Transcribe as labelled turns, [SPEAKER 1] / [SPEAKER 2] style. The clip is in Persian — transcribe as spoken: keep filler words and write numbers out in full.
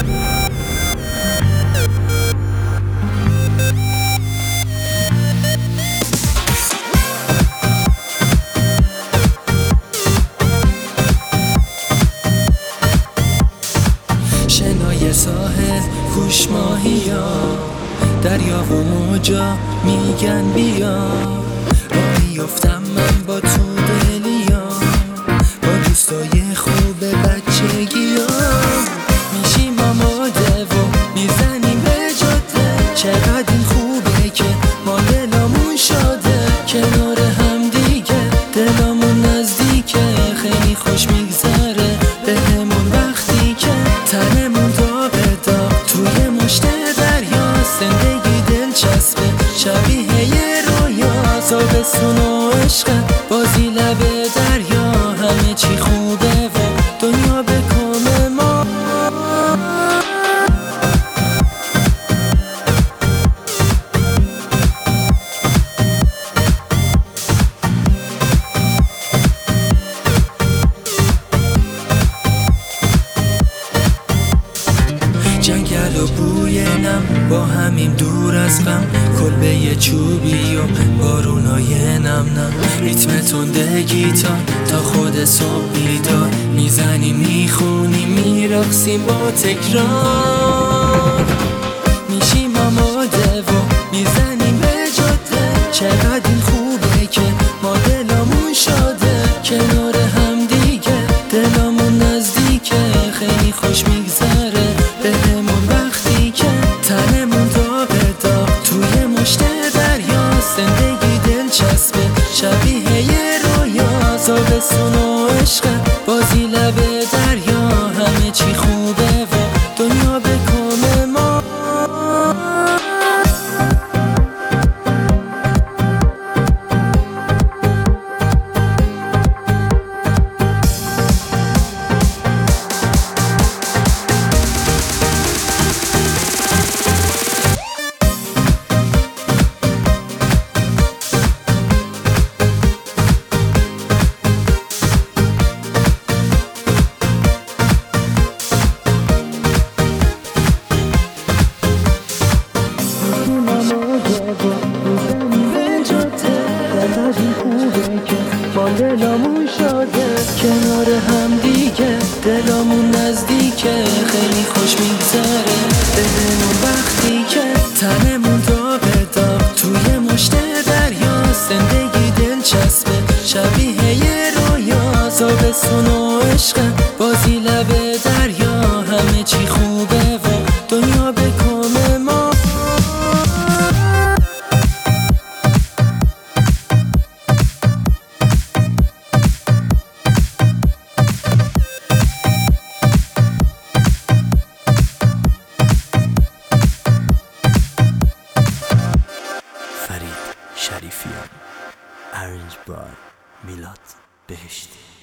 [SPEAKER 1] شنای ساحل کوش ماهیا، دریا و موجا میگن بیا. را میفتم من با تو دلیا، با دوستای خوب بچگیا. میشیم آماده و میزنیم به جاده، چقدر این خوبه که ما دلامون شده کنار هم دیگه. دلامون نزدیکه، خیلی خوش میگذره بهمون وقتی که تنمون داغ داغ توی مشت دریا. زندگی دلچسبه شبیه یه رویا، زابستون و عشق بازی لب دریا. همه چی خوبه و دنیا به کام ما. جنگل و بوی نم با همیم دور از غم، کلبه چوبی و بارونای نم نم. ریتم تنده گیتار تا خود صبح بیدار، میزنیم میخونیم میرقصیم با تکرار. میشیم آماده و میزنیم به جاده، چقدر این خوبه که ما دلامون شاده کنار هم دیگه. دلامون نزدیکه، خیلی خوش میگذره بهمون وقتی که تنمون داغ داغ توی مشت دریا. زندگی دلچسبه شبیه یه رویا، زابستون و عشق بازی لب دریا. همه چی خوبه و دنیا به کام ما. ما دلامون شاده کنار هم دیگه. دلامون نزدیکه، خیلی خوش میگذره بهمون وقتی که تنمون داغ داغ توی مشت دریا. زندگی دلچسبه شبیه یه رویا، زابستون و عشق بازی لب دریا. همه چی خوبه و دنیا به کام ما.
[SPEAKER 2] فرید شریفیان. Arranged by میلاد بهشتی.